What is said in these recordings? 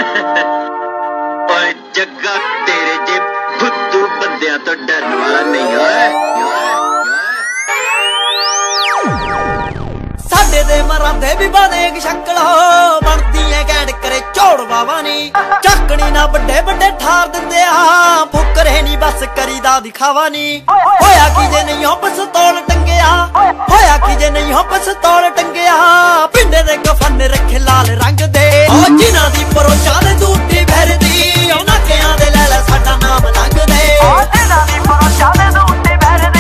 ओए जग्गा तेरे जे फुद्दू बंदियां तो डरने वाला नहीं है। साडे दे मरांदे भी बनेग शक्ल बनती है कैंड करे चौड़ बाबा नी चकनी ना बड़े बड़े ठार दिंदे आ फुकरे नी बस करीदा दिखावा नी होया कि जे नहीं हो पिस्तौल टंगया होया कि जे नहीं हो पिस्तौल टंगया पिंडे दे कफन रखे लाल रंग दे ओ जिन्हां दी परोचा दे दूटी भरदी उन्हां कियां दे ले ले साडा नाम लंघ दे ओ जिन्हां दी परोचा दे दूटी भरदी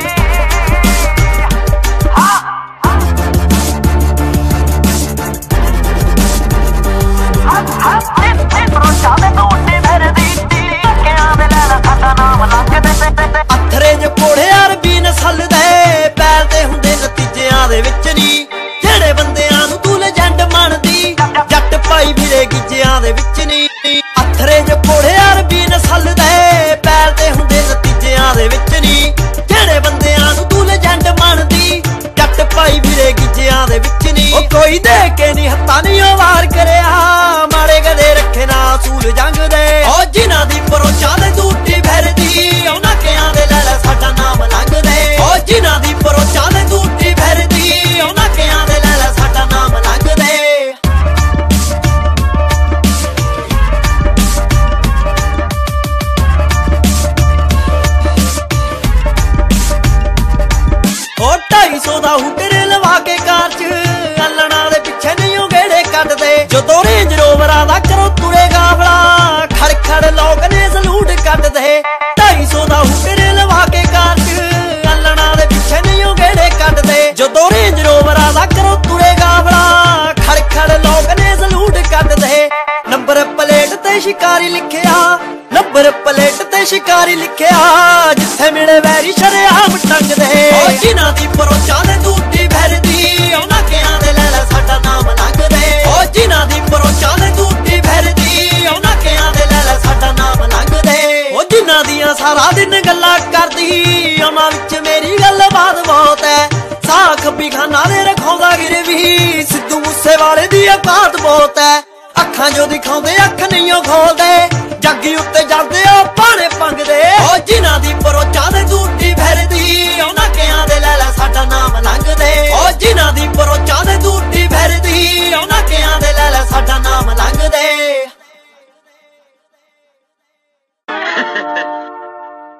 अथरे जो घोड़े अरबी नस्ल दे पैलदे हुंदे नतीजियां दे विच नी जेड़े बंदियां नूं तू लेजेंड मनदी जट पाई फिरे गिज्जियां दे विच नी अथरे जो घोड़े अरबी नस्ल दे पैलदे हुंदे नतीजियां दे विच नी जेड़े बंदियां नूं तू लेजेंड मनदी जट पाई फिरे गिज्जियां दे विच नी ओ कोई दे के नी हत्थां नी वार करिया माड़े गधे रखे ना सूल जंग दे ओ जिन्हां दी परोचा दे दूटी भरदी उन्हां कियां दे ले ले साडा नाम लंघ दे ओ जिन्हां दी परोचा दे दूटी भरदी उन्हां कियां दे ले ले साडा नाम लंघ दे ओ 250 दा हुटर लवा के कार च अल्लणा दे पिछे नहीं गेड़े कटदे जदों रेंज रोवरा दा करो तुरे गावला खड़ खड़ लोग ने सलूट कटदे 250 दा हुटर लवा के कार च अल्लणा दे पिछे नहीं गेड़े कटदे जदों रेंज रोवरा दा करो तुरे गावला खड़ खड़ लोग ने सलूट कटदे नंबर प्लेट ते शिकारी लिखिया नंबर प्लेट ते शिकारी लिखिया जिथे मिले वैरी शरेआम टंग दे ओ जिन्हां दी परोचा दे दूटी भरदी उन्हां कियां दे ले ले साडा नाम लंघ दे ओ जिन्हां दी परोचा दे दूटी भरदी उन्हां कियां दे ले ले साडा नाम लंघ दे ओ जिन्हां दियां सारा दिन गल्लां करदी उन्हां विच मेरी गल्लबात बहुत है साख भी खाना दे रखाउंदा गिरवी सिद्धू मूसेवाले दी औकात बहुत है अखां जो दिखाउंदे अख नहीं खोलदे जग्गी उत्ते जांदे ओ पाणे पंगदे ओ जिन्हां दी परोचा दे दूटी भरदी